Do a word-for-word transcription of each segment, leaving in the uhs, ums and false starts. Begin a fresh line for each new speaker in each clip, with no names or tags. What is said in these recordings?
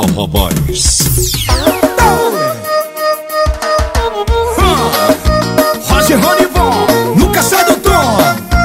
Forró Boys.
Roger Ronivon, nunca sai do tom.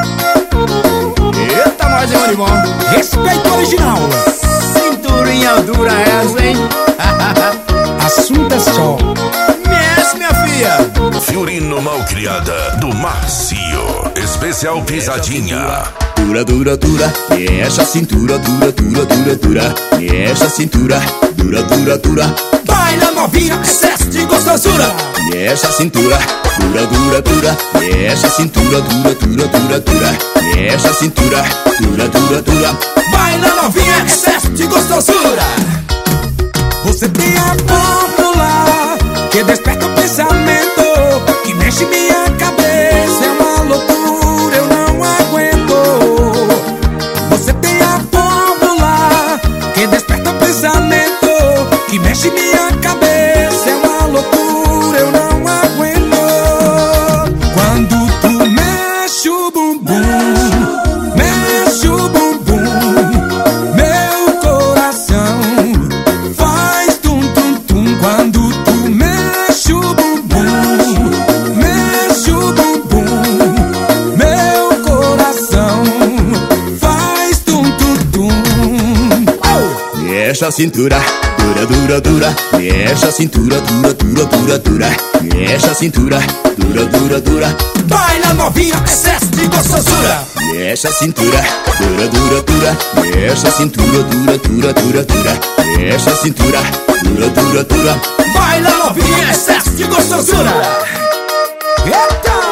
Eita, nós, hein, Ronivon? Respeito original. Cinturinha dura essa, hein? Assunto é só. Mexe, minha filha.
Fiorino Malcriada do Marcio. Especial Pisadinha.
Dura, dura, dura, mexe a cintura, dura, dura, dura, dura, mexe a cintura, dura, dura, dura. Baila novinha, excesso de gostosura. Mexe a cintura, dura, dura, dura, mexe a cintura, dura, dura, dura, dura, mexe a cintura, dura, dura, dura. Baila novinha, excesso de gostosura. Você tem a fórmula que desperta o pensamento, que mexe minha cabeça, é uma loucura, eu não aguento. Você tem a fórmula que desperta o pensamento, que mexe minha cabeça, é uma loucura, eu não aguento. Quando tu mexe o bumbum, mexe o bumbum, meu coração faz tum tum tum. Quando tu mexe o bumbum, mexe o bumbum, meu coração faz tum tum tum. Mexe a cintura, dura, dura, dura, mexe a cintura, dura, dura, dura, dura, mexe a cintura, dura, dura, dura. Baila novinha, excesso de gostosura. Mexe a cintura, dura, dura, dura, mexe a cintura, dura, dura, dura, dura, mexe a cintura, dura, dura, dura. Baila novinha, excesso de gostosura. Eita!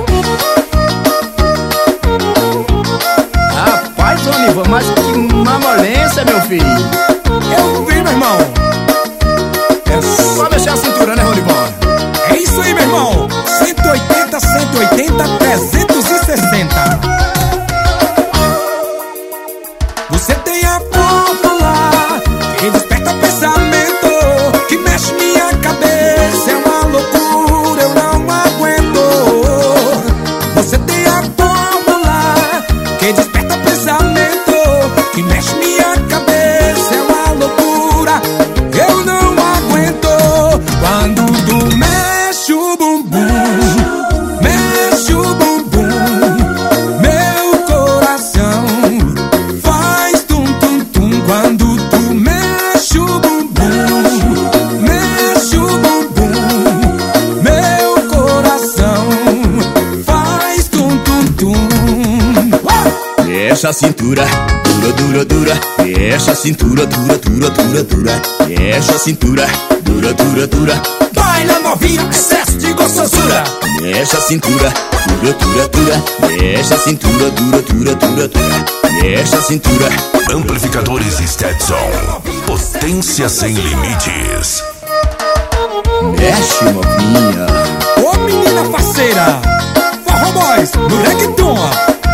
Rapaz, Ronivon, mas que mamolência, meu filho. Eu vi, meu irmão. É só mexer a cintura, né, Ronivon? É isso aí, meu irmão. cento e oitenta, cento e oitenta, trezentos e sessenta. Você tem a fórmula que desperta pensamento, que mexe minha cabeça, é uma loucura, eu não aguento. Você tem a fórmula que desperta pensamento, que mexe minha cabeça, é uma loucura, eu não aguento. Quando tu mexe o bumbum, mexe o bumbum, meu coração faz tum tum tum. Quando tu mexe o bumbum, mexe o bumbum, meu coração faz tum tum tum. Mexe a cintura, dura, dura, dura, mexe a cintura, dura, dura, dura, dura, mexe a cintura, dura, dura, dura. Baila novinha, excesso de gostosura. Mexe a cintura, dura, dura, dura, mexe a cintura, dura, dura, dura, dura, mexe a cintura.
Amplificadores Stetson. Potência sem limites.
Mexe, novinha. Ô menina parceira, Forró Boys no reggaeton.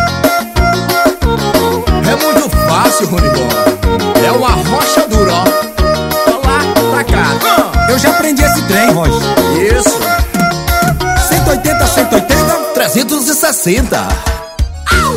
É muito fácil, Ronivon. É uma rocha dura, ó. Lá pra cá. Eu já aprendi esse trem, Roger. Isso. cento e oitenta, cento e oitenta, trezentos e sessenta.